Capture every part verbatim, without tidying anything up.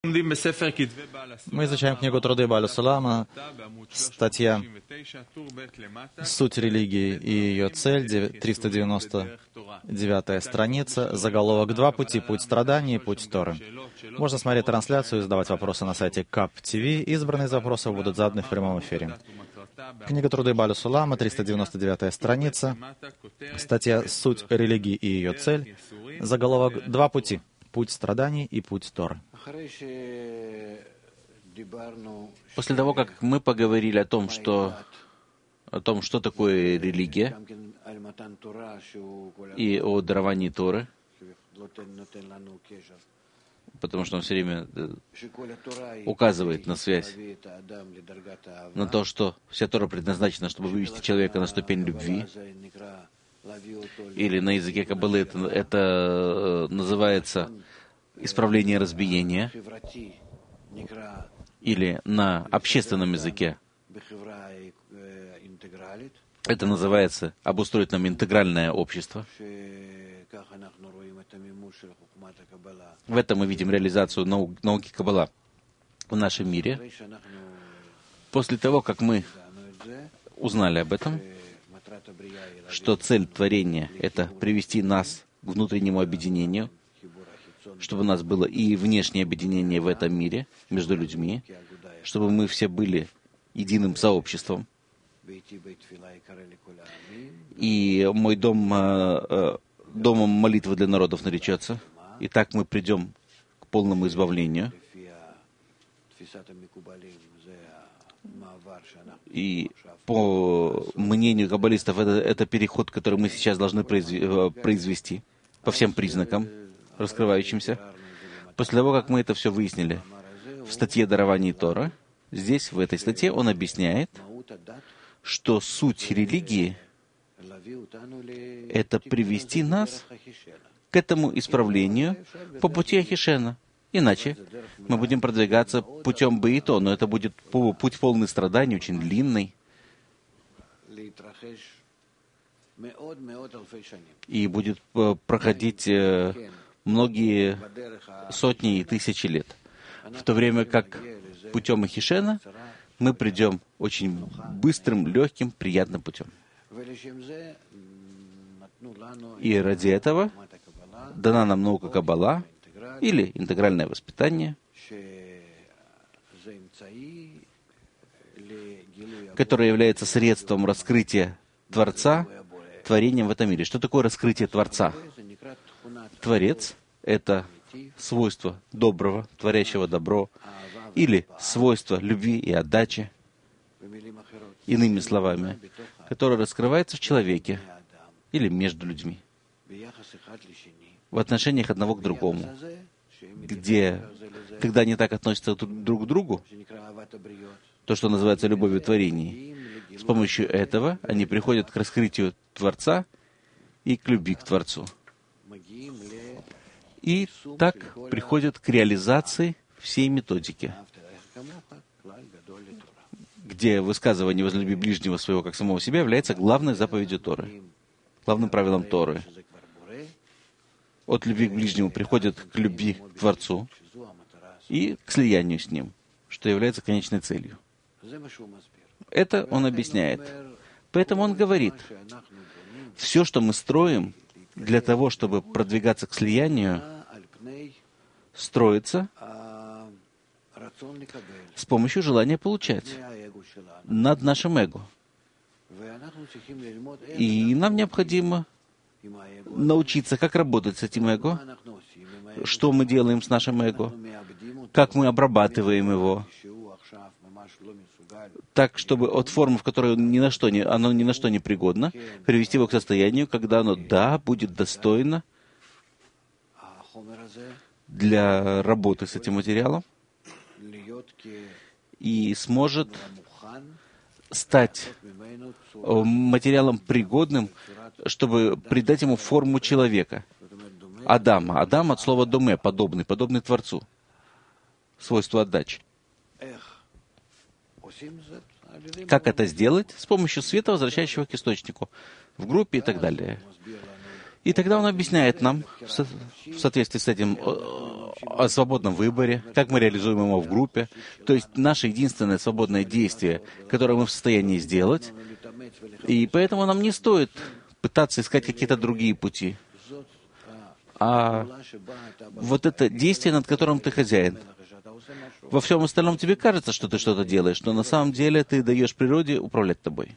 Мы изучаем книгу Труды Бааля Сулама, статья «Суть религии и ее цель», триста девяносто девятая страница, заголовок «Два пути, путь страданий и путь Торы». Можно смотреть трансляцию и задавать вопросы на сайте кап точка ти ви. Избранные из вопросов будут заданы в прямом эфире. Книга Труды Бааля Сулама, триста девяносто девятая страница, статья «Суть религии и ее цель», заголовок «Два пути, путь страданий и путь Торы». После того, как мы поговорили о том, что, о том, что такое религия, и о даровании Торы, потому что он все время указывает на связь, на то, что вся Тора предназначена, чтобы вывести человека на ступень любви, или на языке Каббалы это, это называется исправление разбиения, или на общественном языке это называется обустроить нам интегральное общество. В этом мы видим реализацию нау- науки Каббала в нашем мире. После того, как мы узнали об этом, что цель творения — это привести нас к внутреннему объединению, чтобы у нас было и внешнее объединение в этом мире между людьми, чтобы мы все были единым сообществом. И мой дом э, домом молитвы для народов наречется. И так мы придем к полному избавлению. И по мнению каббалистов, это, это переход, который мы сейчас должны произвести по всем признакам раскрывающимся. После того, как мы это все выяснили в статье «Дарование Тора», здесь, в этой статье, он объясняет, что суть религии — это привести нас к этому исправлению по пути Ахишена. Иначе мы будем продвигаться путем Баито, но это будет путь полный страданий, очень длинный, и будет проходить многие сотни и тысячи лет. В то время как путем Ахишена мы придем очень быстрым, легким, приятным путем. И ради этого дана нам наука Каббала, или интегральное воспитание, которое является средством раскрытия Творца, творением в этом мире. Что такое раскрытие Творца? Творец — это свойство доброго, творящего добро, или свойство любви и отдачи, иными словами, которое раскрывается в человеке или между людьми, в отношениях одного к другому, где, когда они так относятся друг к другу, то, что называется любовью творений, с помощью этого они приходят к раскрытию Творца и к любви к Творцу. И так приходят к реализации всей методики, где высказывание «возлюби ближнего своего, как самого себя» является главной заповедью Торы, главным правилом Торы. От любви к ближнему приходят к любви к Творцу и к слиянию с Ним, что является конечной целью. Это он объясняет. Поэтому он говорит, все, что мы строим для того, чтобы продвигаться к слиянию, строится с помощью желания получать над нашим эго. И нам необходимо научиться, как работать с этим эго, что мы делаем с нашим эго, как мы обрабатываем его, так, чтобы от формы, в которой ни на что не, оно ни на что не пригодно, привести его к состоянию, когда оно, да, будет достойно для работы с этим материалом и сможет стать материалом пригодным, чтобы придать ему форму человека. Адама. Адам от слова «доме», подобный, подобный Творцу. Свойство отдачи. Как это сделать? С помощью света, возвращающего к источнику, в группе и так далее. И тогда он объясняет нам, в соответствии с этим, о свободном выборе, как мы реализуем его в группе. То есть наше единственное свободное действие, которое мы в состоянии сделать, и поэтому нам не стоит пытаться искать какие-то другие пути. А вот это действие, над которым ты хозяин. Во всем остальном тебе кажется, что ты что-то делаешь, но на самом деле ты даешь природе управлять тобой.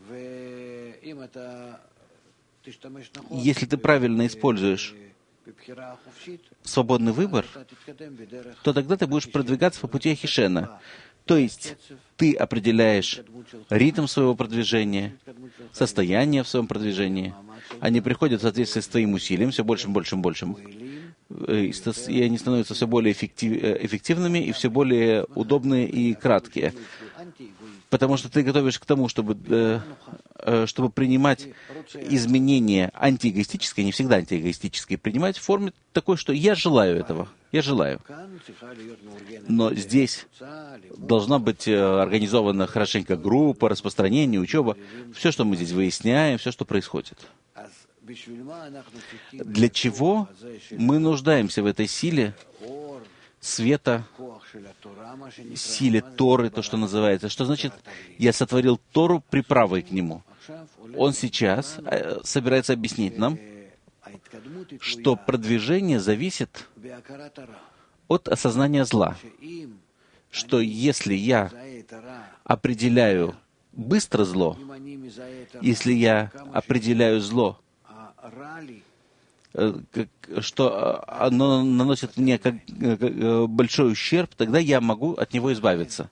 Если ты правильно используешь свободный выбор, то тогда ты будешь продвигаться по пути Ахишена. То есть ты определяешь ритм своего продвижения, состояние в своем продвижении. Они приходят в соответствии с твоим усилием, все большим, большим, большим. И они становятся все более эффективными и все более удобные и краткие. Потому что ты готовишь к тому, чтобы, чтобы принимать изменения антиэгоистические, не всегда антиэгоистические, принимать в форме такой, что я желаю этого, я желаю. Но здесь должна быть организована хорошенько группа, распространение, учеба, все, что мы здесь выясняем, все, что происходит. Для чего мы нуждаемся в этой силе света, силе Торы, то, что называется. Что значит, я сотворил Тору приправой к нему? Он сейчас собирается объяснить нам, что продвижение зависит от осознания зла. Что если я определяю быстро зло, если я определяю зло, что оно наносит мне как большой ущерб, тогда я могу от него избавиться.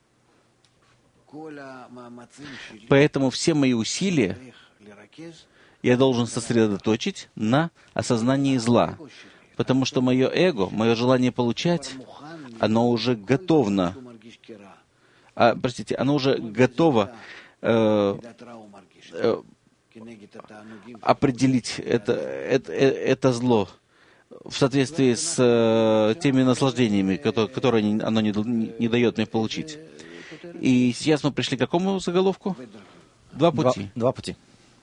Поэтому все мои усилия я должен сосредоточить на осознании зла, потому что мое эго, мое желание получать, оно уже готово, а, простите, оно уже готово э, э, определить это, это, это зло в соответствии с э, теми наслаждениями, которые, которые оно не, не дает мне получить. И сейчас мы пришли к какому заголовку? Два пути. Два, два пути.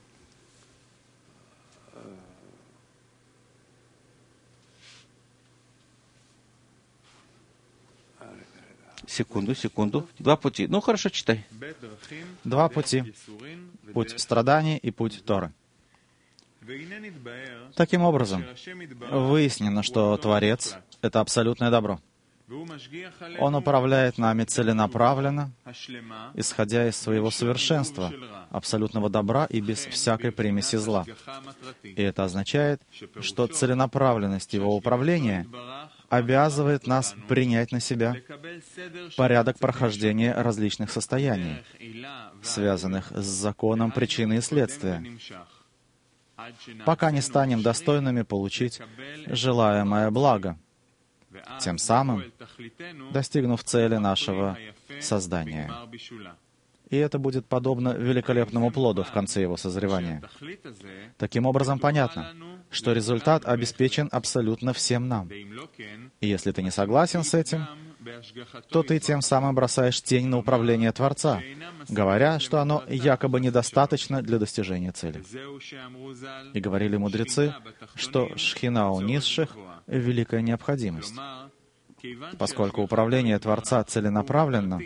Секунду, секунду. Два пути. Ну, хорошо, читай. Два пути. Путь страданий и путь Торы. Таким образом, выяснено, что Творец — это абсолютное добро. Он управляет нами целенаправленно, исходя из своего совершенства, абсолютного добра и без всякой примеси зла. И это означает, что целенаправленность Его управления обязывает нас принять на себя порядок прохождения различных состояний, связанных с законом причины и следствия, пока не станем достойными получить желаемое благо, тем самым достигнув цели нашего создания. И это будет подобно великолепному плоду в конце его созревания. Таким образом, понятно, что результат обеспечен абсолютно всем нам. И если ты не согласен с этим, то ты тем самым бросаешь тень на управление Творца, говоря, что оно якобы недостаточно для достижения цели. И говорили мудрецы, что шхина у низших — великая необходимость, поскольку управление Творца целенаправленно,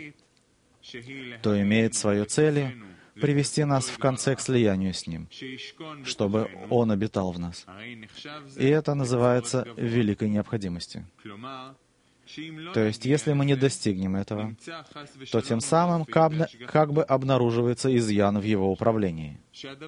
то имеет свою целью привести нас в конце к слиянию с Ним, чтобы Он обитал в нас. И это называется великой необходимостью. То есть, если мы не достигнем этого, то тем самым как бы обнаруживается изъян в его управлении.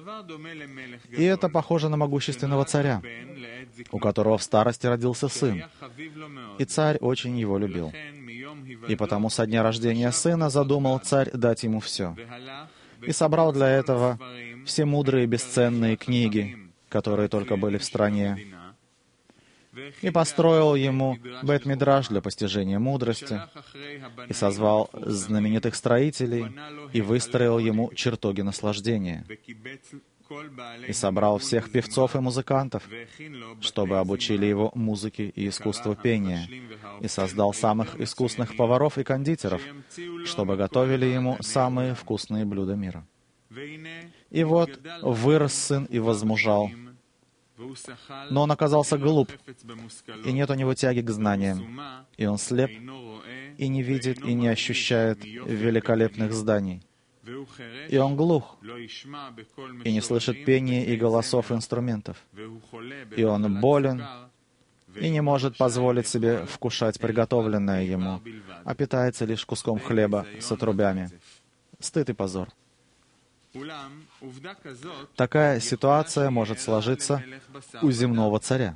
И это похоже на могущественного царя, у которого в старости родился сын, и царь очень его любил. И потому со дня рождения сына задумал царь дать ему все, и собрал для этого все мудрые бесценные книги, которые только были в стране, и построил ему бет-мидраш для постижения мудрости, и созвал знаменитых строителей, и выстроил ему чертоги наслаждения, и собрал всех певцов и музыкантов, чтобы обучили его музыке и искусству пения, и создал самых искусных поваров и кондитеров, чтобы готовили ему самые вкусные блюда мира. И вот вырос сын и возмужал, Но он оказался глуп, и нет у него тяги к знаниям, и он слеп, и не видит, и не ощущает великолепных зданий. И он глух, и не слышит пения и голосов инструментов. И он болен, и не может позволить себе вкушать приготовленное ему, а питается лишь куском хлеба с отрубями. Стыд и позор. Такая ситуация может сложиться у земного царя.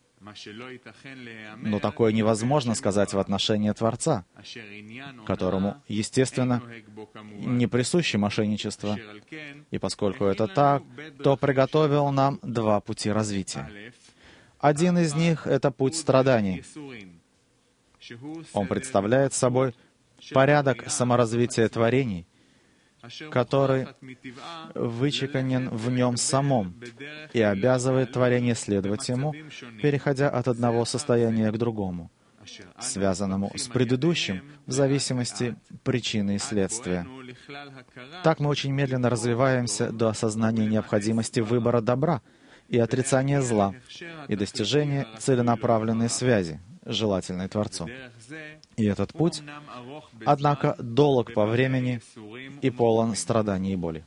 Но такое невозможно сказать в отношении Творца, которому, естественно, не присуще мошенничество. И поскольку это так, то приготовил нам два пути развития. Один из них — это путь страданий. Он представляет собой порядок саморазвития творений, который вычеканен в нем самом и обязывает творение следовать ему, переходя от одного состояния к другому, связанному с предыдущим в зависимости причины и следствия. Так мы очень медленно развиваемся до осознания необходимости выбора добра и отрицания зла и достижения целенаправленной связи, желательной Творцу. И этот путь, однако, долг по времени и полон страданий и боли.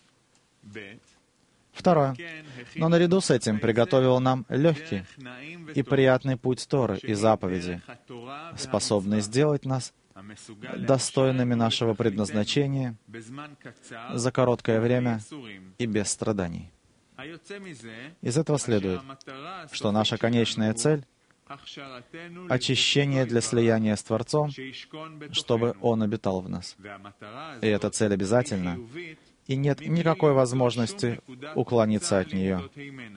Второе. Но наряду с этим приготовил нам легкий и приятный путь Торы и заповеди, способный сделать нас достойными нашего предназначения за короткое время и без страданий. Из этого следует, что наша конечная цель — очищение для слияния с Творцом, чтобы Он обитал в нас. И эта цель обязательна, и нет никакой возможности уклониться от нее.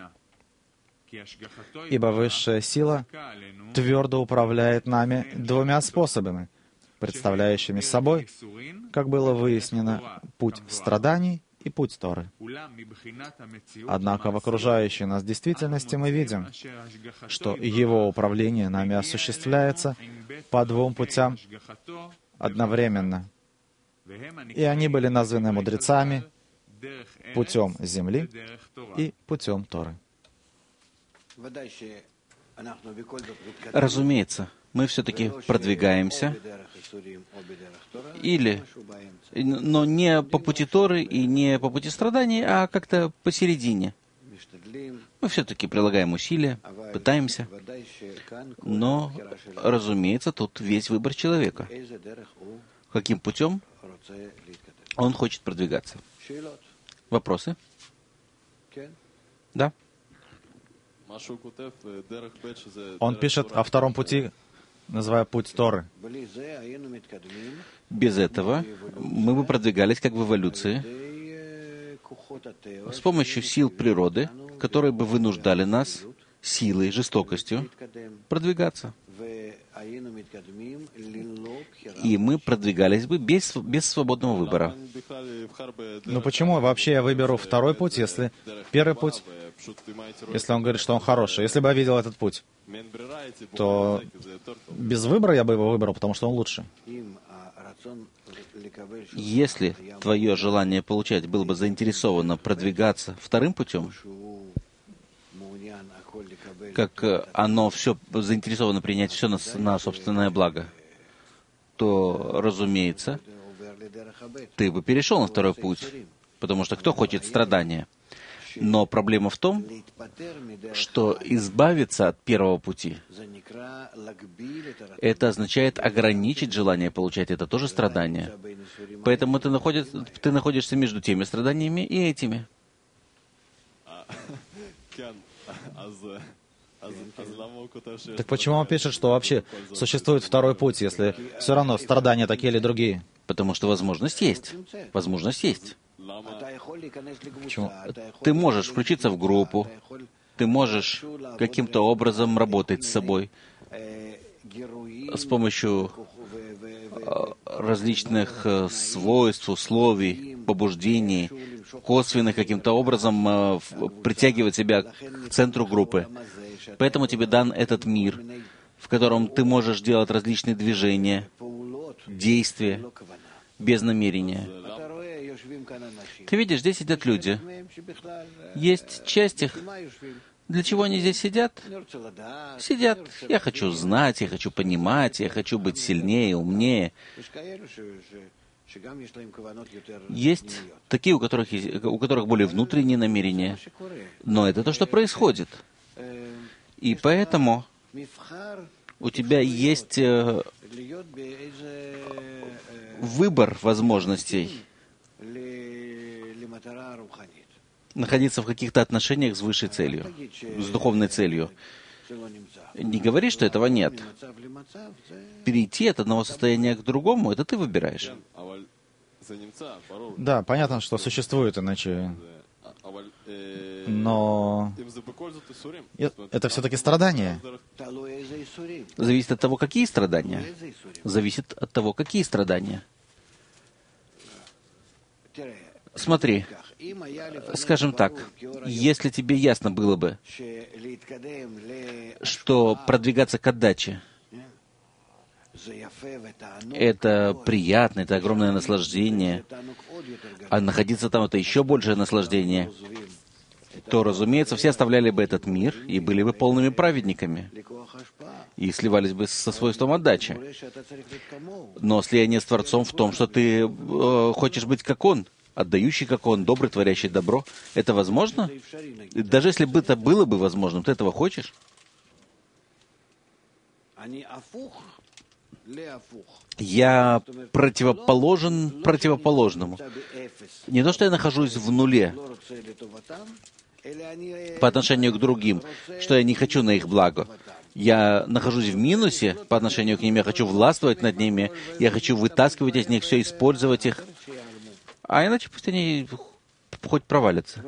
Ибо высшая сила твердо управляет нами двумя способами, представляющими собой, как было выяснено, путь страданий и путь Торы. Однако в окружающей нас действительности мы видим, что Его управление нами осуществляется по двум путям одновременно. И они были названы мудрецами путем земли и путем Торы. Разумеется, мы все-таки продвигаемся, или, но не по пути Торы и не по пути страданий, а как-то посередине. Мы все-таки прилагаем усилия, пытаемся, но, разумеется, тут весь выбор человека. Каким путем он хочет продвигаться? Вопросы? Да? Он пишет о втором пути, называя путь Торы. Без этого мы бы продвигались как в эволюции с помощью сил природы, которые бы вынуждали нас силой, жестокостью продвигаться. И мы продвигались бы без, без свободного выбора. Но почему вообще я выберу второй путь, если первый путь, если он говорит, что он хороший? Если бы я видел этот путь, то без выбора я бы его выбрал, потому что он лучше. Если твое желание получать было бы заинтересовано продвигаться вторым путем, как оно все заинтересовано принять все на, на собственное благо, то, разумеется, ты бы перешел на второй путь, потому что кто хочет страдания? Но проблема в том, что избавиться от первого пути, это означает ограничить желание получать, это тоже страдание. Поэтому ты, находишь, ты находишься между теми страданиями и этими. Так почему он пишет, что вообще существует второй путь, если все равно страдания такие или другие? Потому что возможность есть. Возможность есть. Почему? Ты можешь включиться в группу, ты можешь каким-то образом работать с собой с помощью различных свойств, условий, побуждений, косвенных каким-то образом притягивать себя к центру группы. Поэтому тебе дан этот мир, в котором ты можешь делать различные движения, действия, без намерения. Ты видишь, здесь сидят люди. Есть часть их, Для чего они здесь сидят? Сидят. Я хочу знать, я хочу понимать, я хочу быть сильнее, умнее. Есть такие, у которых, есть, у которых более внутренние намерения. Но это то, что происходит. И поэтому у тебя есть э, выбор возможностей находиться в каких-то отношениях с высшей целью, с духовной целью. Не говори, что этого нет. Перейти от одного состояния к другому, это ты выбираешь. Да, понятно, что существует иначе. Но это все-таки страдания. Зависит от того, какие страдания. Зависит от того, какие страдания. Смотри, скажем так, если тебе ясно было бы, что продвигаться к отдаче — это приятно, это огромное наслаждение, а находиться там — это еще большее наслаждение, то, разумеется, все оставляли бы этот мир и были бы полными праведниками и сливались бы со свойством отдачи. Но слияние с Творцом в том, что ты э, хочешь быть как Он, отдающий как Он, добрый, творящий добро. Это возможно? Даже если бы это было бы возможным, ты этого хочешь? Я противоположен противоположному. Не то, что я нахожусь в нуле по отношению к другим, что я не хочу на их благо. Я нахожусь в минусе по отношению к ним, я хочу властвовать над ними, я хочу вытаскивать из них все, использовать их. А иначе пусть они хоть провалятся.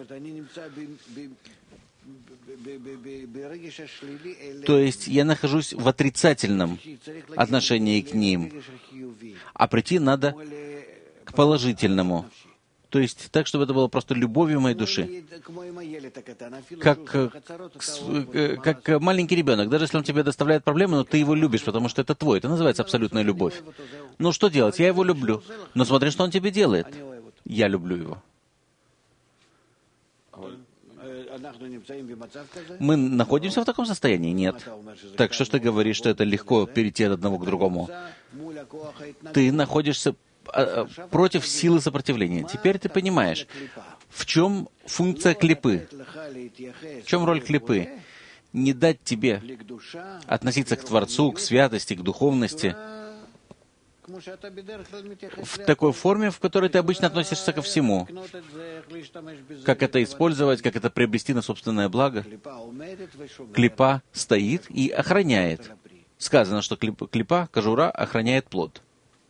То есть я нахожусь в отрицательном отношении к ним, а прийти надо к положительному. То есть так, чтобы это было просто любовью моей души. Как, как маленький ребенок. Даже если он тебе доставляет проблемы, но ты его любишь, потому что это твой. Это называется абсолютная любовь. Ну что делать? Я его люблю. Но смотри, что он тебе делает. Я люблю его. Мы находимся в таком состоянии? Нет. Так что ж ты говоришь, что это легко перейти от одного к другому? Ты находишься против силы сопротивления. Теперь ты понимаешь, в чем функция клипы, в чем роль клипы. Не дать тебе относиться к Творцу, к святости, к духовности в такой форме, в которой ты обычно относишься ко всему. Как это использовать, как это приобрести на собственное благо. Клипа стоит и охраняет. Сказано, что клипа, кожура, охраняет плод.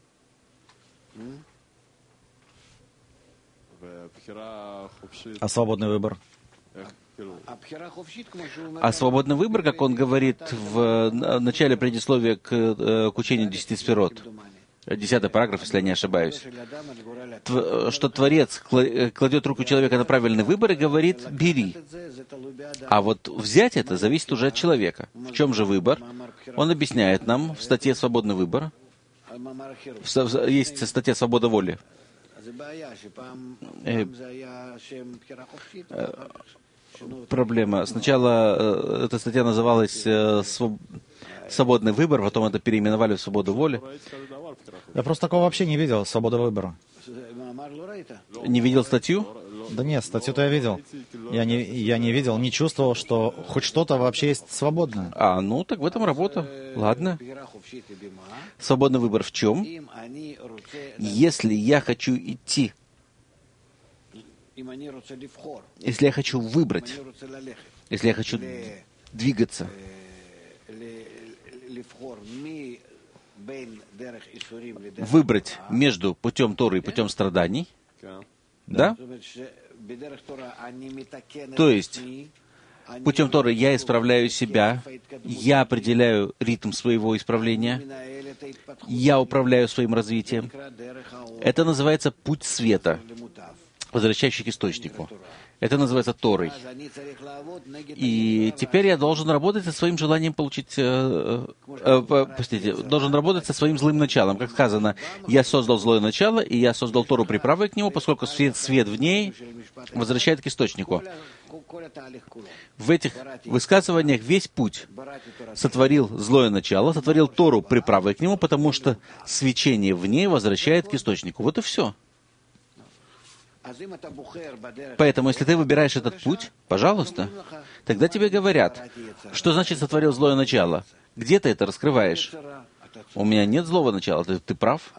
А свободный выбор? А свободный выбор, как он говорит в начале предисловия к, к учению десяти сферот, десятый параграф, если я не ошибаюсь, что Творец кладет руку человека на правильный выбор и говорит «бери». А вот взять это зависит уже от человека. В чем же выбор? Он объясняет нам в статье «Свободный выбор». Есть статья «Свобода воли». Проблема. Сначала эта статья называлась «Свободный выбор», потом это переименовали в «Свободу воли». Я просто такого вообще не видел, «Свобода выбора». Не видел статью? Да нет, статью-то я видел. Я не, я не видел, не чувствовал, что хоть что-то вообще есть свободное. А, ну, так в этом работа. Ладно. Свободный выбор в чем? Если я хочу идти, если я хочу выбрать, если я хочу двигаться, выбрать между путем Торы и путем страданий, да? То есть, путем Торы я исправляю себя, я определяю ритм своего исправления, я управляю своим развитием. Это называется путь света, возвращающий к источнику. Это называется Торой. И теперь я должен работать со своим желанием получить... Э, э, э, простите, должен работать со своим злым началом. Как сказано, я создал злое начало, и я создал Тору приправой к нему, поскольку свет, свет в ней возвращает к источнику. В этих высказываниях весь путь. Сотворил злое начало, сотворил Тору приправой к нему, потому что свечение в ней возвращает к источнику. Вот и все. Поэтому, если ты выбираешь этот путь, пожалуйста, тогда тебе говорят, что значит сотворил злое начало? Где ты это раскрываешь? У меня нет злого начала, ты, ты прав.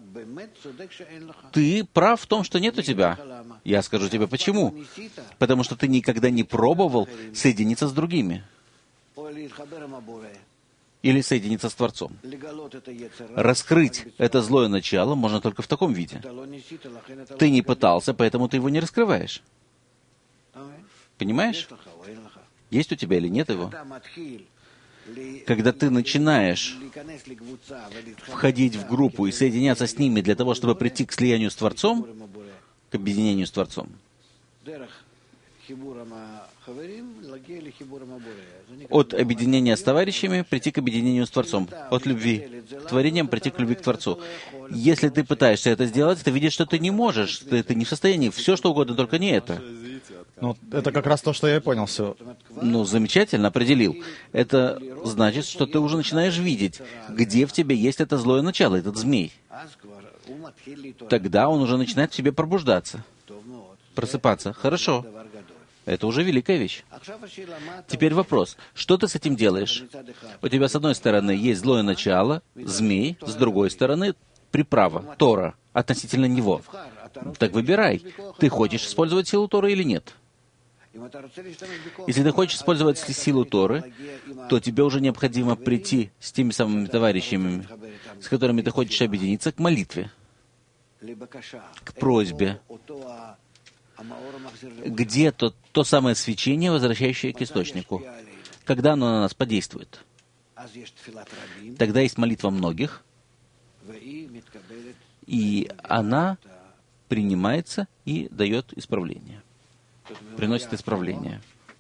Ты прав в том, что нет у тебя. Я скажу тебе почему. Потому что ты никогда не пробовал соединиться с другими. Или соединиться с Творцом. Раскрыть это злое начало можно только в таком виде. Ты не пытался, поэтому ты его не раскрываешь. Понимаешь? Есть у тебя или нет его? Когда ты начинаешь входить в группу и соединяться с ними для того, чтобы прийти к слиянию с Творцом, к объединению с Творцом, от объединения с товарищами прийти к объединению с Творцом, от любви к творениям прийти к любви к Творцу. Если ты пытаешься это сделать, ты видишь, что ты не можешь, ты, ты не в состоянии, все что угодно, только не это. Ну, это как раз то, что я и понял все. Ну, замечательно, определил. Это значит, что ты уже начинаешь видеть, где в тебе есть это злое начало, этот змей. Тогда он уже начинает в себе пробуждаться, просыпаться. Хорошо. Это уже великая вещь. Теперь вопрос. Что ты с этим делаешь? У тебя с одной стороны есть злое начало, змей, с другой стороны приправа, Тора, относительно него. Так выбирай. Ты хочешь использовать силу Торы или нет? Если ты хочешь использовать силу Торы, то тебе уже необходимо прийти с теми самыми товарищами, с которыми ты хочешь объединиться, к молитве, к просьбе, где то, то самое свечение, возвращающее к источнику. Когда оно на нас подействует? Тогда есть молитва многих, и она принимается и дает исправление. Приносит исправление.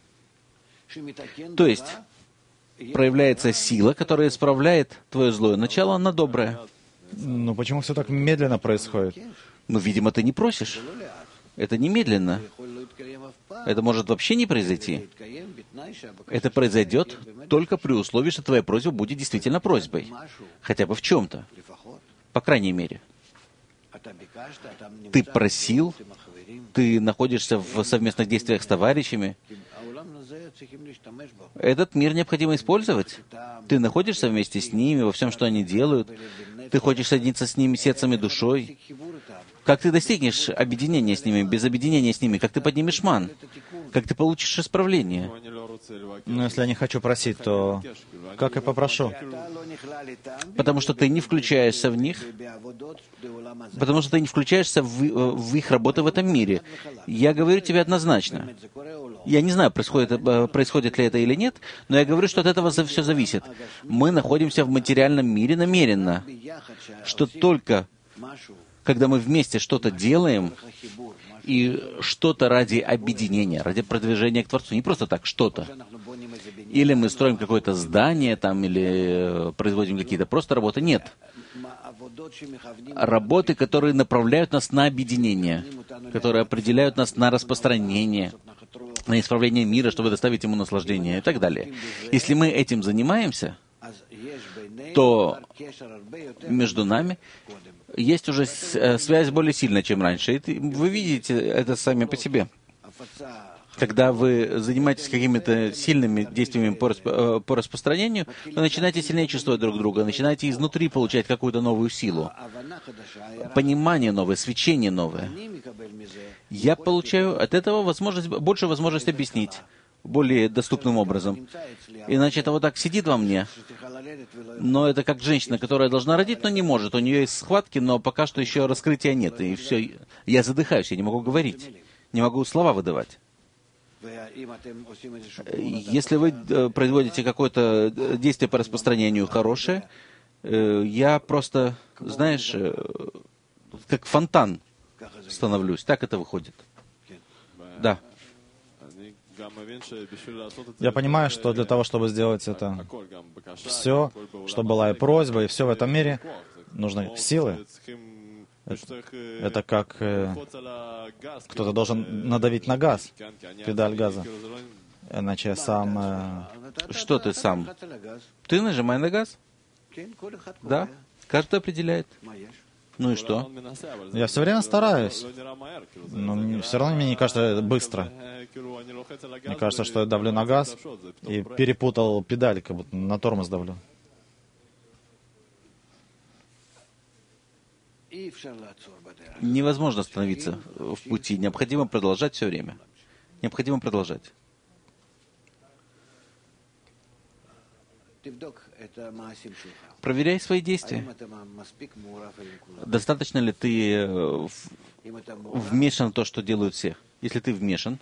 То есть, проявляется сила, которая исправляет твое злое начало на доброе. Ну, почему все так медленно происходит? Ну, видимо, ты не просишь. Это немедленно. Это может вообще не произойти. Это произойдет только при условии, что твоя просьба будет действительно просьбой. Хотя бы в чем-то. По крайней мере. Ты просил, ты находишься в совместных действиях с товарищами. Этот мир необходимо использовать. Ты находишься вместе с ними во всем, что они делают. Ты хочешь соединиться с ними сердцем и душой. Как ты достигнешь объединения с ними, без объединения с ними? Как ты поднимешь ман? Как ты получишь исправление? Но если я не хочу просить, то как я попрошу? Потому что ты не включаешься в них, потому что ты не включаешься в, в их работы в этом мире. Я говорю тебе однозначно. Я не знаю, происходит, происходит ли это или нет, но я говорю, что от этого все зависит. Мы находимся в материальном мире намеренно, что только когда мы вместе что-то делаем, и что-то ради объединения, ради продвижения к Творцу, не просто так, что-то. Или мы строим какое-то здание, там, или производим какие-то просто работы. Нет. Работы, которые направляют нас на объединение, которые определяют нас на распространение, на исправление мира, чтобы доставить ему наслаждение и так далее. Если мы этим занимаемся, то между нами есть уже связь более сильная, чем раньше. И вы видите это сами по себе. Когда вы занимаетесь какими-то сильными действиями по, расп- по распространению, вы начинаете сильнее чувствовать друг друга, начинаете изнутри получать какую-то новую силу, понимание новое, свечение новое. Я получаю от этого возможность, больше возможность объяснить более доступным образом. Иначе это вот так сидит во мне. Но это как женщина, которая должна родить, но не может. У нее есть схватки, но пока что еще раскрытия нет. И все. Я задыхаюсь, я не могу говорить. Не могу слова выдавать. Если вы производите какое-то действие по распространению хорошее, я просто, знаешь, как фонтан становлюсь. Так это выходит. Да. Я понимаю, что для того, чтобы сделать это все, что была и просьба, и все в этом мире, нужны силы. Это как э, кто-то должен надавить на газ, педаль газа. Иначе я сам... Э... Что ты сам? Ты нажимай на газ? Да. Каждый определяет. Ну и что? Я все время стараюсь, но все равно мне не кажется это быстро. Мне кажется, что я давлю на газ и перепутал педаль, как будто на тормоз давлю. Невозможно остановиться в пути. Необходимо продолжать все время. Необходимо продолжать. Проверяй свои действия. Достаточно ли ты вмешан в то, что делают все? Если ты вмешан,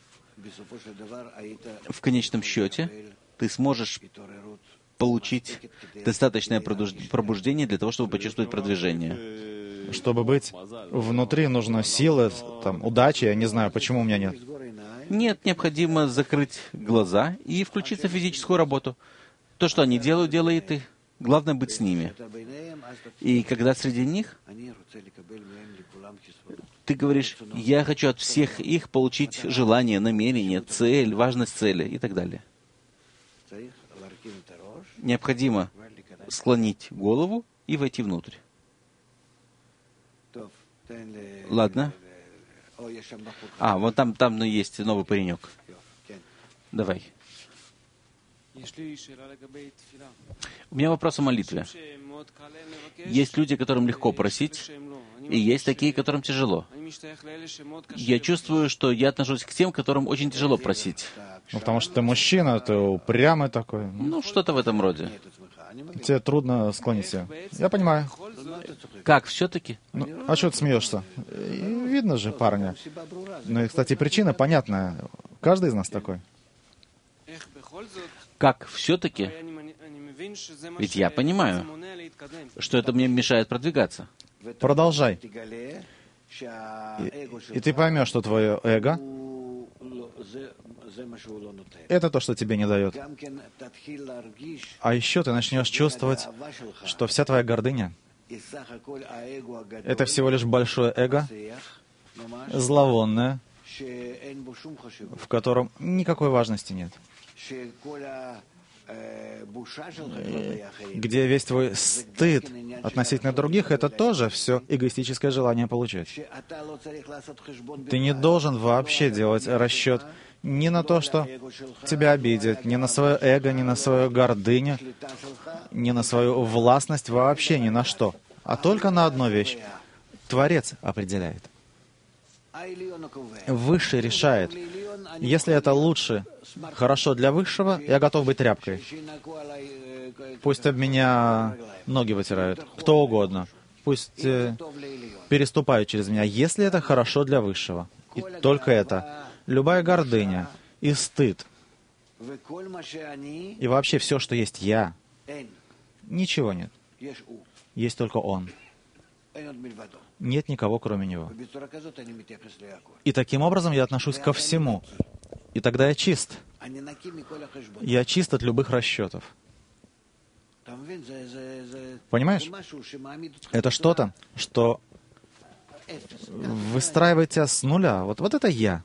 в конечном счете ты сможешь получить достаточное пробуждение для того, чтобы почувствовать продвижение. Чтобы быть внутри, нужно силы, там, удачи. Я не знаю, почему у меня нет. Нет, необходимо закрыть глаза и включиться в физическую работу. То, что они делают, делай и ты. Главное быть с ними. И когда среди них ты говоришь, я хочу от всех их получить желание, намерение, цель, важность цели и так далее. Необходимо склонить голову и войти внутрь. Ладно. А, вот там, там ну, есть новый паренек. Давай. У меня вопрос о молитве. Есть люди, которым легко просить, и есть такие, которым тяжело. Я чувствую, что я отношусь к тем, которым очень тяжело просить. Ну, потому что ты мужчина, ты упрямый такой. Ну, что-то в этом роде. Тебе трудно склониться. Я понимаю. Как, все-таки? Ну, а что ты смеешься? И видно же парня. Ну и, кстати, причина понятная. Каждый из нас такой. Как, все-таки? Ведь я понимаю, что это мне мешает продвигаться. Продолжай. И, и ты поймешь, что твое эго — это то, что тебе не дает. А еще ты начнешь чувствовать, что вся твоя гордыня — это всего лишь большое эго, зловонное, в котором никакой важности нет. Где весь твой стыд относительно других — это тоже все эгоистическое желание получать. Ты не должен вообще делать расчет ни на то, что тебя обидят, ни на свое эго, ни на свою гордыню, ни на свою властность, вообще ни на что. А только на одну вещь. Творец определяет. Высший решает. Если это лучше, хорошо для высшего, я готов быть тряпкой. Пусть об меня ноги вытирают, кто угодно. Пусть э, переступают через меня, если это хорошо для высшего. И только это. Любая гордыня и стыд. И вообще все, что есть я. Ничего нет. Есть только Он. Нет никого, кроме Него. И таким образом я отношусь ко всему. И тогда я чист. Я чист от любых расчетов. Понимаешь? Это что-то, что выстраивает тебя с нуля. Вот, вот это я.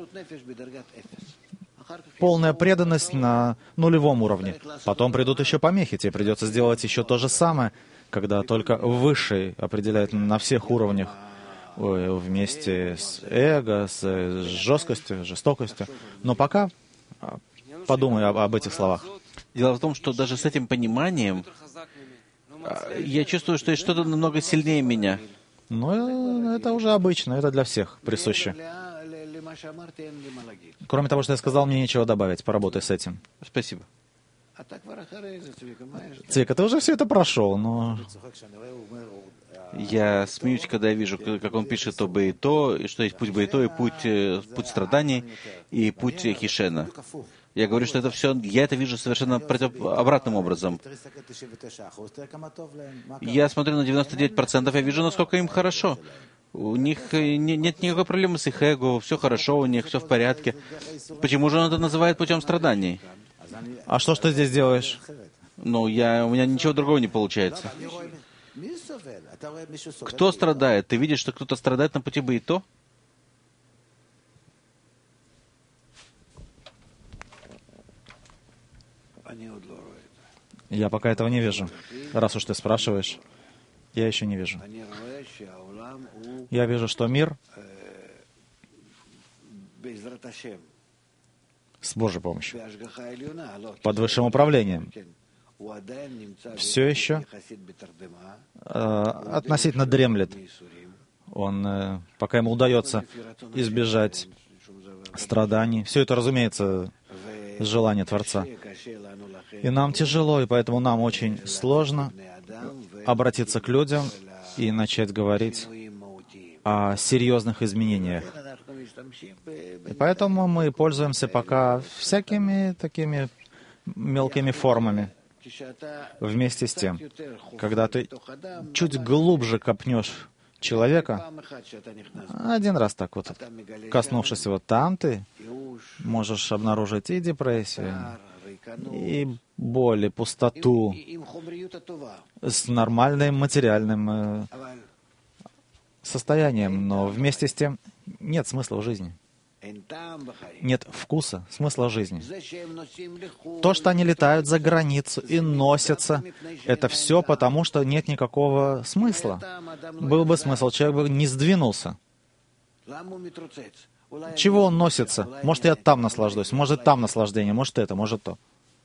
Полная преданность на нулевом уровне. Потом придут еще помехи. Тебе придется сделать еще то же самое, когда только Высший определяет на всех уровнях, вместе с эго, с жесткостью, жестокостью. Но пока подумай об, об этих словах. Дело в том, что даже с этим пониманием я чувствую, что есть что-то намного сильнее меня. Ну, это уже обычно, это для всех присуще. Кроме того, что я сказал, мне нечего добавить. Поработай с этим. Спасибо. Цвика, ты уже все это прошел, но... Я смеюсь, когда я вижу, как он пишет то бы и то, и что есть путь бы и то, и путь, путь страданий, и путь Хишена. Я говорю, что это все, я это вижу совершенно против, обратным образом. Я смотрю на девяносто девять процентов, я вижу, насколько им хорошо. У них не, нет никакой проблемы с их эго, все хорошо, у них все в порядке. Почему же он это называет путем страданий? А что ж ты здесь делаешь? Ну, я, у меня ничего другого не получается. Кто страдает? Ты видишь, что кто-то страдает на пути Баито? Я пока этого не вижу. Раз уж ты спрашиваешь, я еще не вижу. Я вижу, что мир с Божьей помощью, под высшим управлением, все еще э, относительно дремлет. Он, э, пока ему удается избежать страданий. Все это, разумеется, желание Творца. И нам тяжело, и поэтому нам очень сложно обратиться к людям и начать говорить о серьезных изменениях. И поэтому мы пользуемся пока всякими такими мелкими формами. Вместе с тем, когда ты чуть глубже копнешь человека, один раз так вот, коснувшись его, там ты можешь обнаружить и депрессию, и боль, и пустоту с нормальным материальным состоянием, но вместе с тем нет смысла в жизни. Нет вкуса, смысла жизни. То, что они летают за границу и носятся, это все потому, что нет никакого смысла. Был бы смысл, человек бы не сдвинулся. Чего он носится? Может, я там наслаждаюсь, может, там наслаждение, может, это, может, то.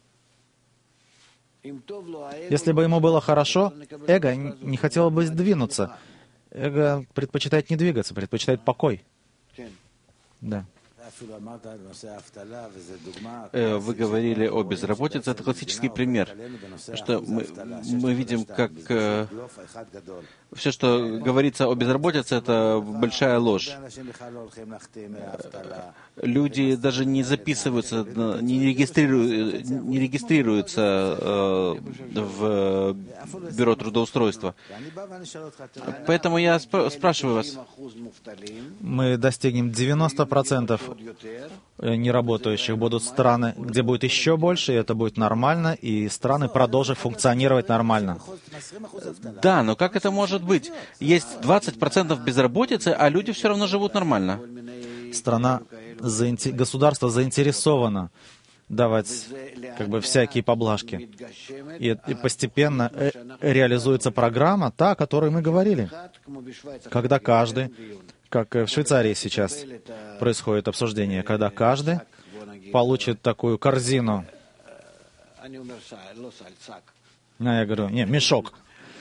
Если бы ему было хорошо, эго не хотело бы сдвинуться. Эго предпочитает не двигаться, предпочитает покой. Да. Вы говорили о безработице. Это классический пример, что мы, мы видим, как э, все, что говорится о безработице, это большая ложь. Люди даже не записываются, не регистрируют, не регистрируются э, в бюро трудоустройства. Поэтому я спр- спрашиваю вас. Мы достигнем девяносто процентов неработающих. Будут страны, где будет еще больше, и это будет нормально, и страны продолжат функционировать нормально. Да, но как это может быть? Есть двадцать процентов безработицы, а люди все равно живут нормально. Страна, заинте... государство заинтересовано давать как бы всякие поблажки. И, и постепенно э, реализуется программа, та, о которой мы говорили. Когда каждый, как в Швейцарии сейчас происходит обсуждение, когда каждый получит такую корзину. Ну, я говорю, не, мешок.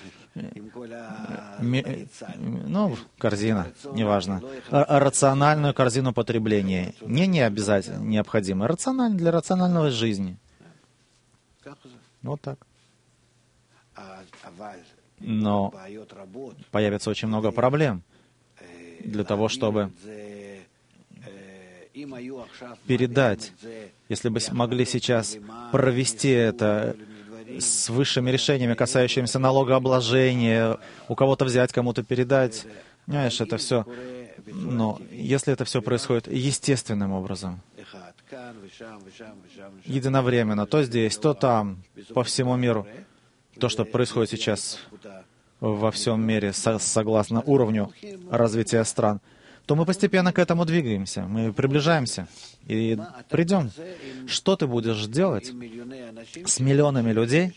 Ми, ну, корзина, неважно. А, рациональную корзину потребления. Не не обязательно необходимо. Рационально для рациональной жизни. Вот так. Но появится очень много проблем для того, чтобы передать, если бы могли сейчас провести это с высшими решениями, касающимися налогообложения, у кого-то взять, кому-то передать. Понимаешь, это все. Но если это все происходит естественным образом, единовременно, то здесь, то там, по всему миру, то, что происходит сейчас во всем мире, со- согласно уровню развития стран, то мы постепенно к этому двигаемся, мы приближаемся и придем. Что ты будешь делать с миллионами людей,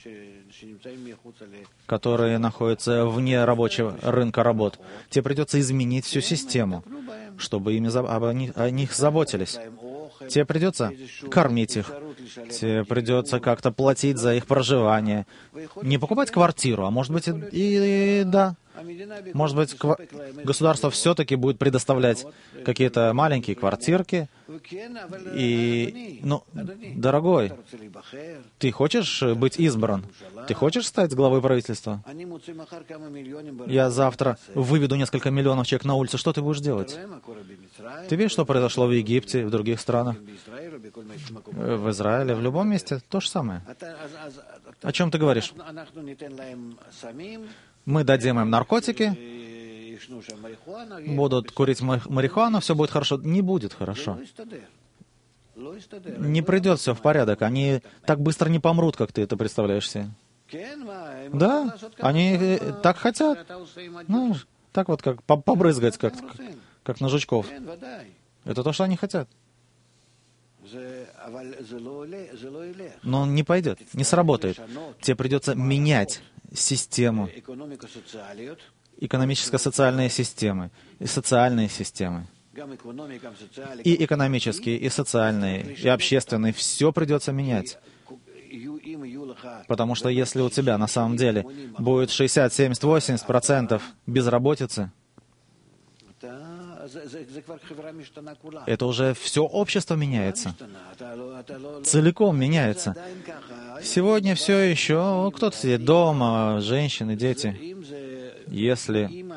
которые находятся вне рабочего рынка работ? Тебе придется изменить всю систему, чтобы ими, об, о них заботились. Тебе придется кормить их, тебе придется как-то платить за их проживание. Не покупать квартиру, а может быть и, и, и да. Может быть, ква- государство все-таки будет предоставлять какие-то маленькие квартирки. И, ну, дорогой, ты хочешь быть избран? Ты хочешь стать главой правительства? Я завтра выведу несколько миллионов человек на улицу. Что ты будешь делать? Ты видишь, что произошло в Египте, в других странах? В Израиле, в любом месте то же самое. О чем ты говоришь? Мы дадим им наркотики, будут курить марихуану, все будет хорошо. Не будет хорошо. Не придет все в порядок. Они так быстро не помрут, как ты это представляешь себе. Да, они так хотят. Ну, так вот, как побрызгать, как, как на жучков. Это то, что они хотят. Но он не пойдет, не сработает. Тебе придется менять систему, экономическо-социальные системы, и социальные системы. И экономические, и социальные, и общественные. Все придется менять. Потому что если у тебя на самом деле будет шестьдесят, семьдесят, восемьдесят процентов безработицы, это уже все общество меняется. Целиком меняется. Сегодня все еще кто-то сидит дома, женщины, дети. Если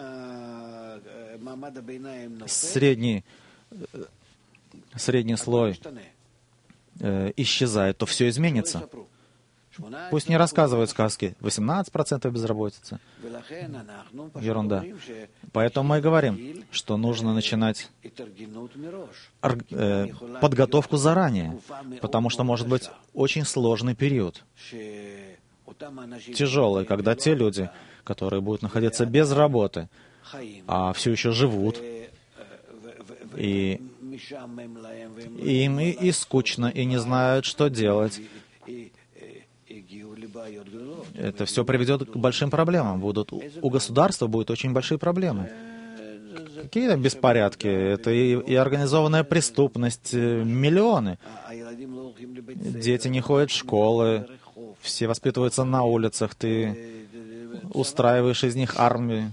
средний, средний слой э, исчезает, то все изменится. Пусть не рассказывают сказки. восемнадцать процентов безработицы. Ерунда. Поэтому мы и говорим, что нужно начинать э, подготовку заранее, потому что может быть очень сложный период. Тяжелый, когда те люди, которые будут находиться без работы, а все еще живут, и им и, и скучно, и не знают, что делать. Это все приведет к большим проблемам. Будут, у государства будут очень большие проблемы. Какие-то беспорядки, это и, и организованная преступность, миллионы. Дети не ходят в школы, все воспитываются на улицах, ты устраиваешь из них армию.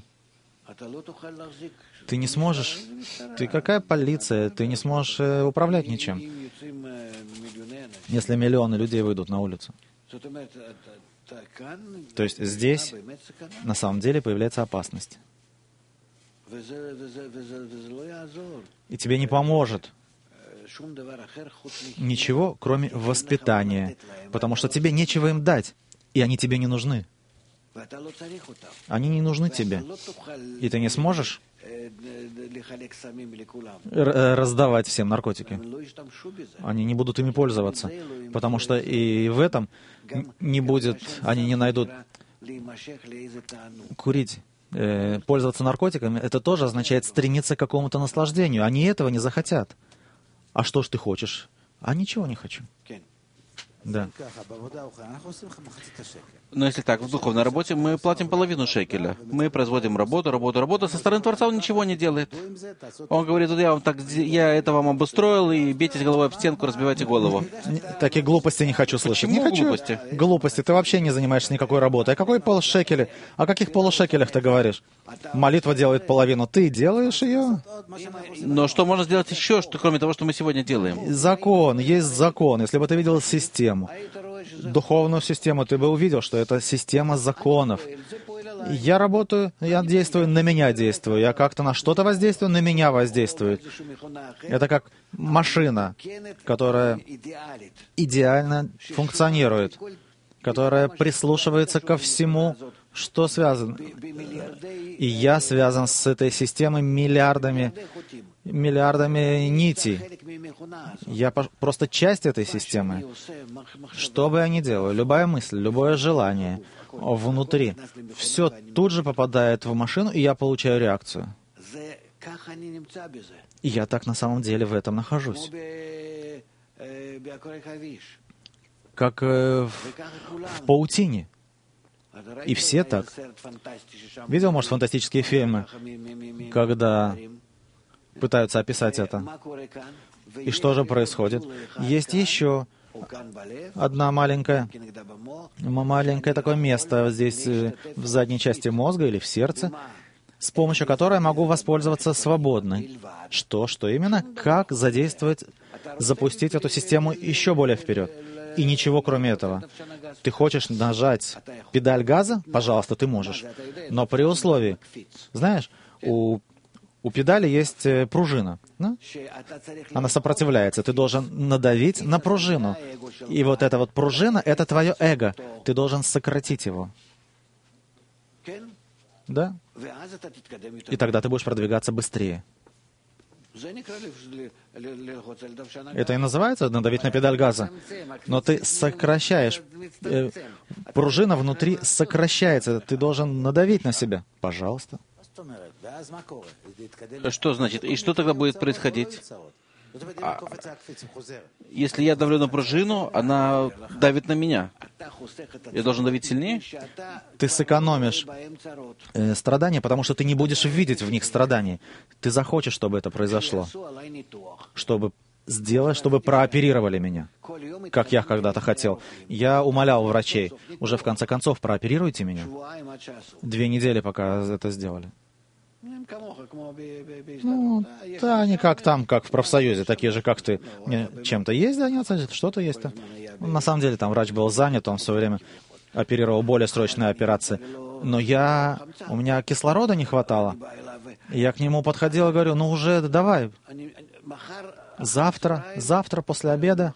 Ты не сможешь, ты какая полиция, ты не сможешь управлять ничем, если миллионы людей выйдут на улицу. То есть здесь на самом деле появляется опасность. И тебе не поможет ничего, кроме воспитания, потому что тебе нечего им дать, и они тебе не нужны. Они не нужны тебе. И ты не сможешь раздавать всем наркотики. Они не будут ими пользоваться, потому что и в этом не будет, они не найдут курить. Э, пользоваться наркотиками, это тоже означает стремиться к какому-то наслаждению. Они этого не захотят. А что ж ты хочешь? А ничего не хочу. Да. Но если так, в духовной работе мы платим половину шекеля. Мы производим работу, работу, работу. Со стороны Творца он ничего не делает. Он говорит, вот я вам так, я это вам обустроил, и бейтесь головой об стенку, разбивайте голову. Такие глупости не хочу слышать. Почему не хочу. глупости? Глупости. Ты вообще не занимаешься никакой работой. А какой полшекеля? О каких полушекелях ты говоришь? Молитва делает половину. Ты делаешь ее? Но что можно сделать еще, что, кроме того, что мы сегодня делаем? Закон. Есть закон. Если бы ты видел систему, духовную систему, ты бы увидел, что это система законов. Я работаю, я действую, на меня действую. Я как-то на что-то воздействую, на меня воздействует. Это как машина, которая идеально функционирует, которая прислушивается ко всему, что связано. И я связан с этой системой миллиардами, миллиардами нитей. Я просто часть этой системы. Что бы я ни делал, любая мысль, любое желание внутри, все тут же попадает в машину, и я получаю реакцию. И я так на самом деле в этом нахожусь. Как э, в, в паутине. И все так. Видел, может, фантастические фильмы, когда пытаются описать это? И что же происходит? Есть еще одна маленькая, маленькое такое место здесь, в задней части мозга или в сердце, с помощью которой я могу воспользоваться свободно. Что? Что именно? Как задействовать, запустить эту систему еще более вперед? И ничего кроме этого. Ты хочешь нажать педаль газа? Пожалуйста, ты можешь. Но при условии, знаешь, у, у педали есть пружина. Да? Она сопротивляется. Ты должен надавить на пружину. И вот эта вот пружина — это твое эго. Ты должен сократить его. Да? И тогда ты будешь продвигаться быстрее. Это и называется надавить на педаль газа. Но ты сокращаешь. Э, пружина внутри сокращается. Ты должен надавить на себя. Пожалуйста. Что значит? И что тогда будет происходить? А, если я давлю на пружину, она давит на меня. Я должен давить сильнее? Ты сэкономишь э, страдания, потому что ты не будешь видеть в них страданий. Ты захочешь, чтобы это произошло. Чтобы сделать, чтобы прооперировали меня, как я когда-то хотел. Я умолял врачей, уже в конце концов, прооперируйте меня. Две недели, пока это сделали. Ну, да, они как там, как в профсоюзе, такие же, как ты. Мне чем-то есть заняться, что-то есть-то. Ну, на самом деле, там врач был занят, он все время оперировал более срочные операции. Но я... У меня кислорода не хватало. Я к нему подходил и говорю, ну уже давай. Завтра, завтра после обеда.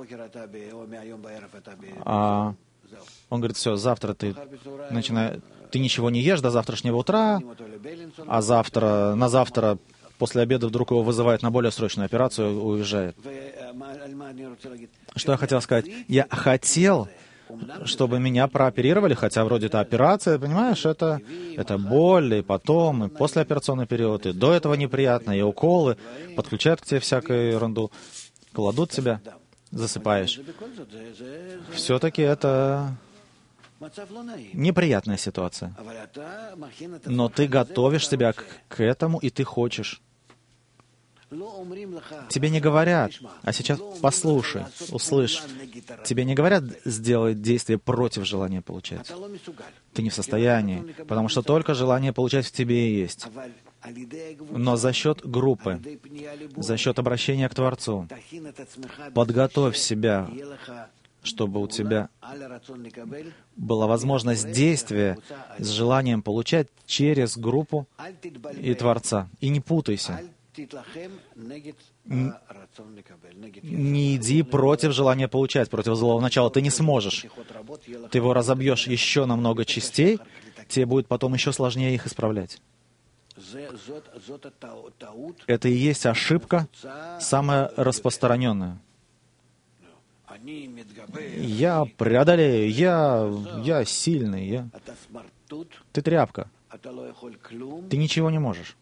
А он говорит, все, завтра ты начинаешь... Ты ничего не ешь до завтрашнего утра, а завтра, на завтра после обеда вдруг его вызывают на более срочную операцию, уезжает. Что я хотел сказать? Я хотел, чтобы меня прооперировали, хотя вроде это операция, понимаешь, это, это боль, и потом, и послеоперационный период, и до этого неприятно, и уколы, подключают к тебе всякую ерунду, кладут тебя, засыпаешь. Все-таки это... неприятная ситуация. Но ты готовишь себя к, к этому, и ты хочешь. Тебе не говорят, а сейчас послушай, услышь. Тебе не говорят сделать действие против желания получать. Ты не в состоянии, потому что только желание получать в тебе и есть. Но за счет группы, за счет обращения к Творцу, подготовь себя, чтобы у тебя была возможность действия с желанием получать через группу и Творца. И не путайся. Не иди против желания получать, против злого начала. Ты не сможешь. Ты его разобьешь еще на много частей, тебе будет потом еще сложнее их исправлять. Это и есть ошибка, самая распространенная. Я преодолею, я, я сильный, я... Ты тряпка. Ты ничего не можешь.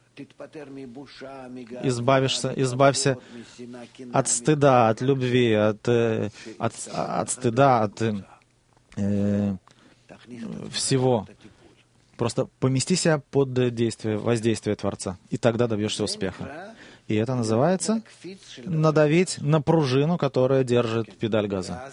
Избавишься, избавься от стыда, от любви, от, от, от стыда, от э, всего. Просто помести себя под действие, воздействие Творца, и тогда добьешься успеха. И это называется надавить на пружину, которая держит педаль газа.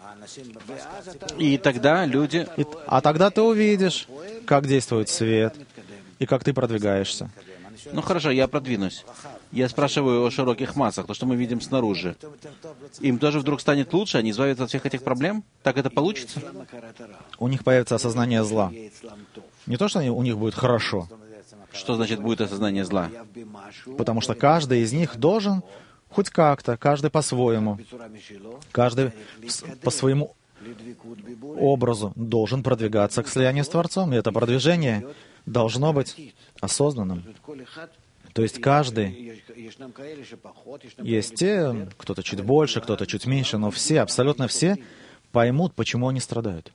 И тогда люди... И, а тогда ты увидишь, как действует свет, и как ты продвигаешься. Ну хорошо, я продвинусь. Я спрашиваю о широких массах, то, что мы видим снаружи. Им тоже вдруг станет лучше, они избавятся от всех этих проблем? Так это получится? У них появится осознание зла. Не то, что они, у них будет хорошо. Что значит будет осознание зла? Потому что каждый из них должен хоть как-то, каждый по-своему, каждый по своему образу должен продвигаться к слиянию с Творцом. И это продвижение должно быть осознанным. То есть каждый, есть те, кто-то чуть больше, кто-то чуть меньше, но все, абсолютно все поймут, почему они страдают.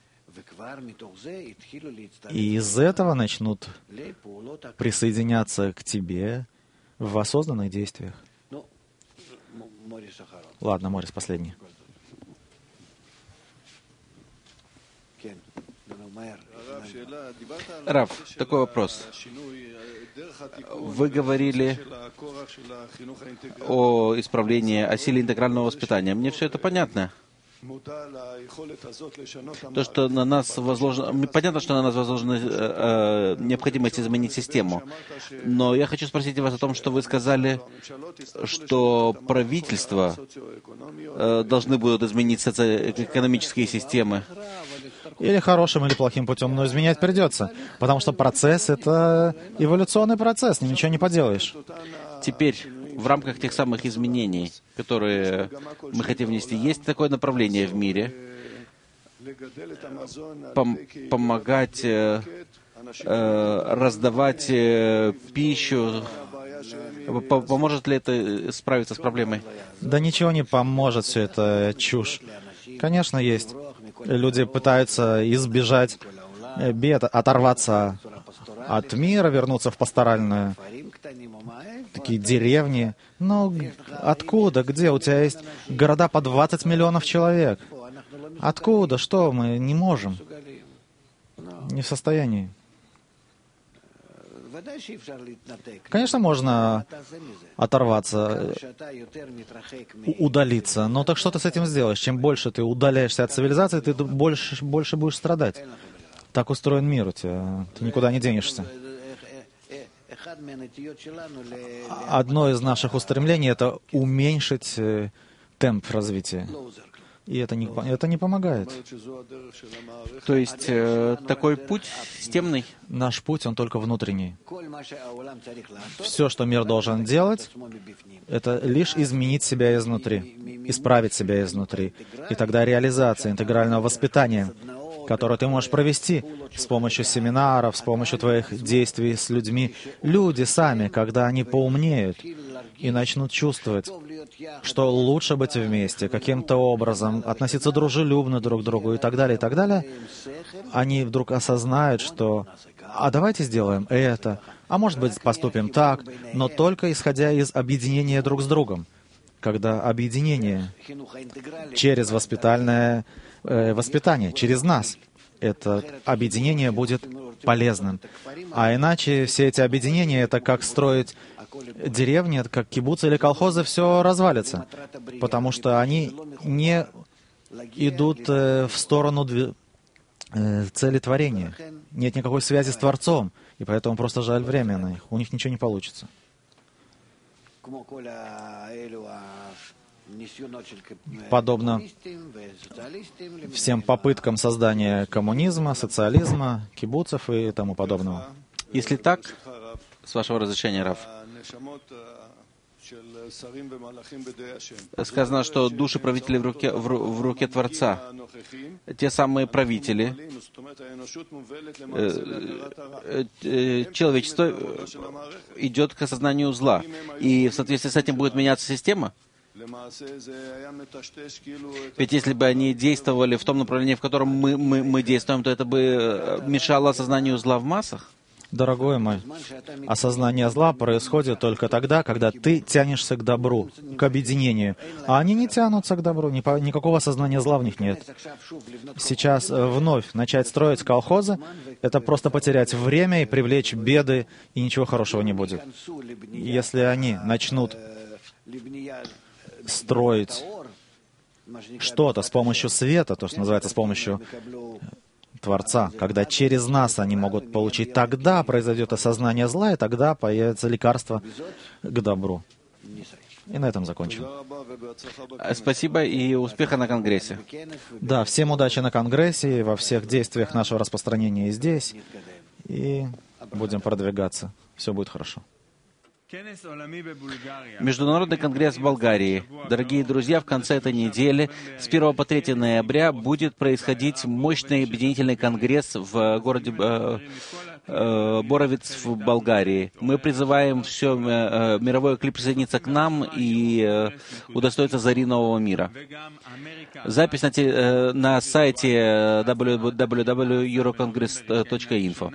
И из этого начнут присоединяться к тебе в осознанных действиях. Ладно, Морис, последний. Рав, такой вопрос. Вы говорили о исправлении, о силе интегрального воспитания. Мне все это понятно. То, что на нас возложено... Понятно, что на нас возложена э, необходимость изменить систему. Но я хочу спросить вас о том, что вы сказали, что правительства э, должны будут изменить социально-экономические системы. Или хорошим, или плохим путем, но изменять придется. Потому что процесс — это эволюционный процесс, ничего не поделаешь. Теперь, в рамках тех самых изменений, которые мы хотим внести, есть такое направление в мире пом- помогать э, э, раздавать э, пищу Поможет ли это справиться с проблемой? Да ничего не поможет, все это чушь. Конечно, есть. Люди пытаются избежать бед, оторваться от мира, вернуться в пасторальную, такие деревни. Но откуда, где? У тебя есть города по двадцать миллионов человек. Откуда? Что? Мы не можем. Не в состоянии. Конечно, можно оторваться, удалиться, но так что ты с этим сделаешь? Чем больше ты удаляешься от цивилизации, ты больше, больше будешь страдать. Так устроен мир у тебя, ты никуда не денешься. Одно из наших устремлений — это уменьшить темп развития. И это не, это не помогает. То есть э, такой путь системный? Наш путь, он только внутренний. Все, что мир должен делать, это лишь изменить себя изнутри, исправить себя изнутри. И тогда реализация интегрального воспитания, которое ты можешь провести с помощью семинаров, с помощью твоих действий с людьми. Люди сами, когда они поумнеют и начнут чувствовать, что лучше быть вместе, каким-то образом относиться дружелюбно друг к другу и так далее, и так далее, они вдруг осознают, что «а давайте сделаем это», а может быть поступим так, но только исходя из объединения друг с другом. Когда объединение через воспитательное э, воспитание, через нас, это объединение будет полезным. А иначе все эти объединения — это как строить деревни, как кибуцы или колхозы, все развалится, потому что они не идут э, в сторону дви... э, цели творения. Нет никакой связи с Творцом, и поэтому просто жаль время на них. У них ничего не получится. Подобно всем попыткам создания коммунизма, социализма, кибуцев и тому подобного. Если так, с вашего разрешения, Рав, сказано, что души правителей в руке, в, в руке Творца. Те самые правители, э, э, человечество идет к осознанию зла. И в соответствии с этим будет меняться система. Ведь если бы они действовали в том направлении, в котором мы, мы, мы действуем, то это бы мешало осознанию зла в массах. Дорогой мой, осознание зла происходит только тогда, когда ты тянешься к добру, к объединению. А они не тянутся к добру, никакого осознания зла в них нет. Сейчас вновь начать строить колхозы — это просто потерять время и привлечь беды, и ничего хорошего не будет. Если они начнут строить что-то с помощью света, то, что называется, с помощью Творца, когда через нас они могут получить, тогда произойдет осознание зла, и тогда появится лекарство к добру. И на этом закончим. Спасибо и успеха на Конгрессе. Да, всем удачи на Конгрессе и во всех действиях нашего распространения здесь. И будем продвигаться. Все будет хорошо. Международный конгресс в Болгарии. Дорогие друзья, в конце этой недели, с первого по третье ноября, будет происходить мощный объединительный конгресс в городе э, э, Боровец в Болгарии. Мы призываем все э, мировое клип присоединиться к нам и э, удостоиться зари нового мира. Запись на, те, э, на сайте дабл ю дабл ю дабл ю точка юроконгресс точка инфо.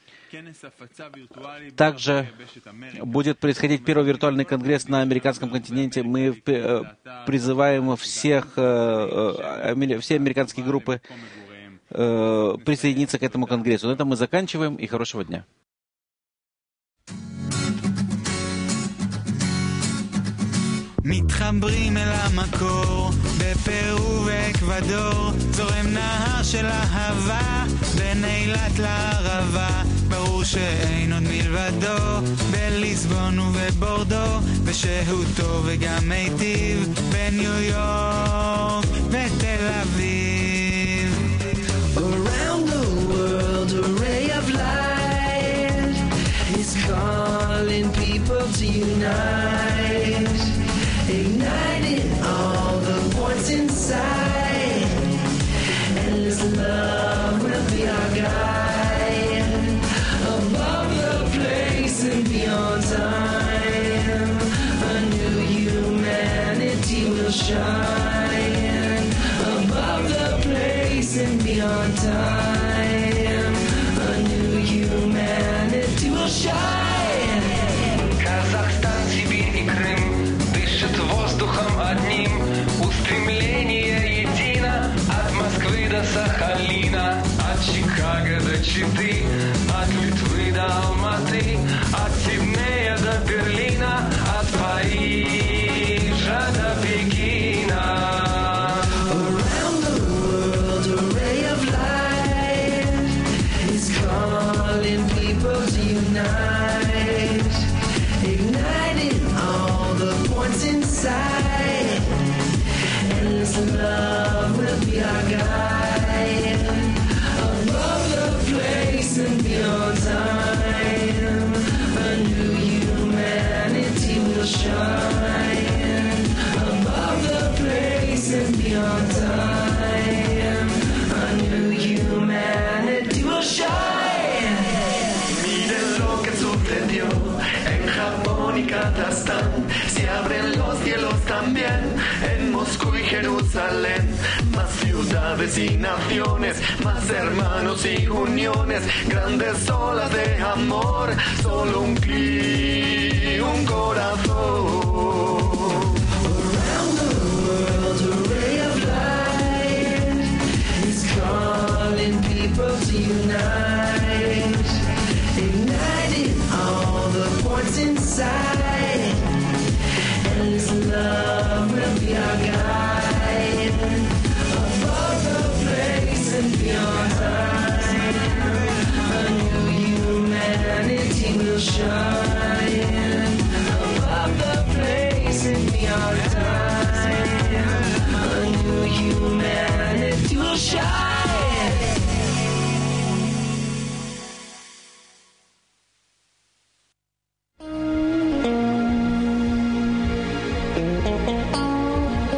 Также будет происходить первый виртуальный конгресс на американском континенте. Мы призываем всех, все американские группы присоединиться к этому конгрессу. На этом мы заканчиваем, и хорошего дня. מתחברים אל המקור, בפרו ואקוודור, זורם נהר של אהבה, בין אילת לערבה, ברור שאין עוד מלבדו, בליסבון ובבורדו, בשהותו וגם מיטיב, בניו יורק ותל אביב. Around the world a ray of light is calling people to unite, igniting all the points inside. Endless love will be our guide, above the place and beyond time. Казахстан, Сибирь и Крым дышат воздухом одним. Устремление едино от Москвы до Сахалина, от Чикаго до Читы, от Литвы до Алматы, от Сиднея до Берлина, от Парижа до Пекина. Around the world, a ray of light is calling people to unite, igniting all the points inside. Endless love will be our guide, above the place and beyond time. A new humanity will shine, above the place and beyond time. A new humanity will shine. Miren lo que sucedió en Japón y Kazajstán. Se abren los cielos también en Moscú y Jerusalén. Más ciudades y naciones, más hermanos y uniones, grandes olas de amor, solo un clic, un corazón. Around the world, a ray of light is calling people to unite, igniting all the points inside. Endless love will be our guide, above the place and beyond time. A new humanity will shine.